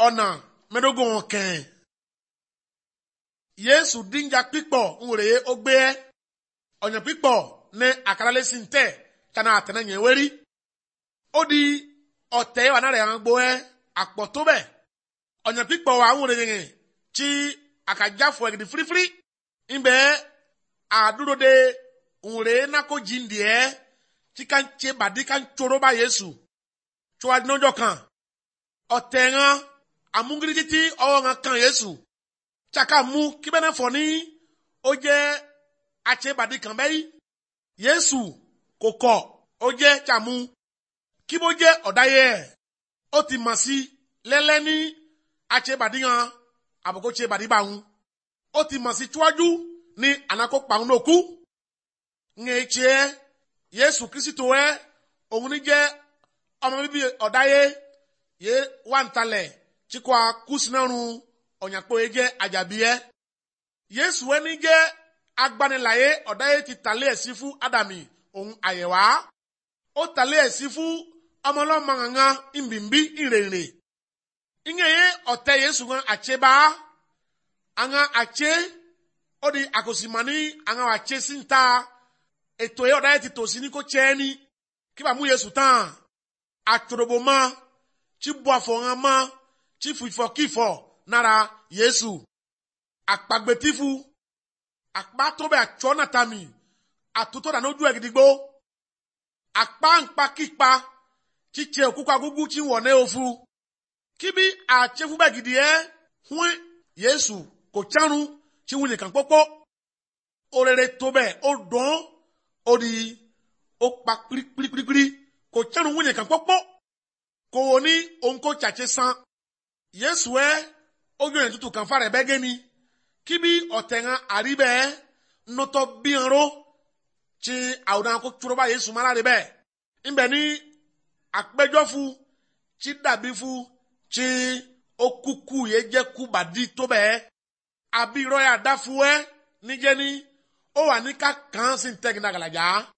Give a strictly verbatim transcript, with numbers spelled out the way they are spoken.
ọ̀nà mẹ́dógún ọ̀kẹ́. Yesu dinja pípọ̀ nwere ogbe ọ̀nyà pípọ̀ ní àkàràlẹ́sì ntẹ̀ kana àtẹ̀nà yẹn wẹ́rí. Ó di ọ̀tẹ̀ wà náà rẹ̀ àwọn gbọ́ ẹ́ àpọ̀ tó bẹ̀. Ọ̀nyà pípọ̀ wà nwere yẹn tí àkàjáfọ̀ ẹ̀gìdì fírífírí. Ìbẹ̀ àdúró de nwere nako jìndìẹ́ tí ká ń tse bàdí ká ń tsoro bá Yesu. Tí wàá dín ọjọ́ kan ọ̀tẹ̀ ŋan amúngiri títí ọwọ́ ŋan kan Yesu. Tsaka mu kí bẹ́ẹ̀ náà fọ̀ ní ó jẹ́ atse bàdí kan bẹ́yì. Yesu kò kọ̀ ó jẹ́ tsamu kí bó jẹ́ ọ̀dáyé ẹ̀ ó ti mà sí lẹ́lẹ́ ní atse bàdí ŋan àbùkù tse bàdí bá ŋu. Ó ti mà sí tíwájú ní ànàkó pàwọn náà kú. Ŋẹ̀ tse Yesu Kristo ẹ̀ òun ní jẹ́ ọmọ bíbí ọ̀dáyé ye wà ń talẹ̀ tí kò a kú sinarun ọ̀nyàpọ̀ yẹ jẹ́ àjàbíyẹ́. Yesu ẹni jẹ́ agbaniláyé ọ̀dáyé ti tàlẹ́ ẹ̀sí fún Ádámì òun àyẹ̀wá. Ó tàlẹ́ ẹ̀sí fún ọmọlọ́mọ ŋàŋà ìbìnbí ìrèrè. Ìyẹn yẹ ọ̀tẹ̀ Yesu ŋan àtsẹ́ bá. Àŋà àtsẹ́ ó di àkòsìmání àŋà àtsẹ́ sí ń ta. Ètò yẹ ọ̀dáyé ti tòsí ní kò tsẹ́ ní. Kí bá mú Yesu tán. Àtòròbó ma. Tí bu àfọ̀hàn ma. Tí fìfọ̀ kífọ̀ nara Yesu. Àpàgbètífu. Àpá tó bẹ̀ àtsọ́ nàtàmì. Àtútọ́ dànù ojú ẹ̀ gidigbo. Àpá ńpa kípa. Tí tse òkúkọ agúgú tí wọ̀ ní ofu. Kíbi àtsẹ́fú bẹ̀ gidi ẹ́. Hùn Yesu kò tsánu tí wọ́n nìkan kpọ́kpọ́. Orere tó bẹ̀ ó dùn. Ó di ó pa kpirikpirikpiri. Kò tsánu wọ́n nìkan kpọ́kpọ́. Kò wò ní ònkó tsàtsẹ́ san. Yesu ẹ́ ó yọ ìtútù kan fa rẹ̀ bẹ́ gé ni. Kíbi ọ̀tẹ̀ ŋan àríbẹ̀ nọ́tọ̀ bíyanró. Tí àwòrán kó tsoro bá Yesu mara rẹ̀ bẹ́ẹ̀. Ńbẹ̀ ní àpéjọ́ fu. Tí dàbí fu. Tí ó kúkú yẹ jẹ́ kú bàdí tó bẹ́ẹ̀. Àbí irọ́ yà dá fu ẹ́ níjẹ́ ní. Ó wà ní ká kàn sí ntẹ́gì nàgàlàjà.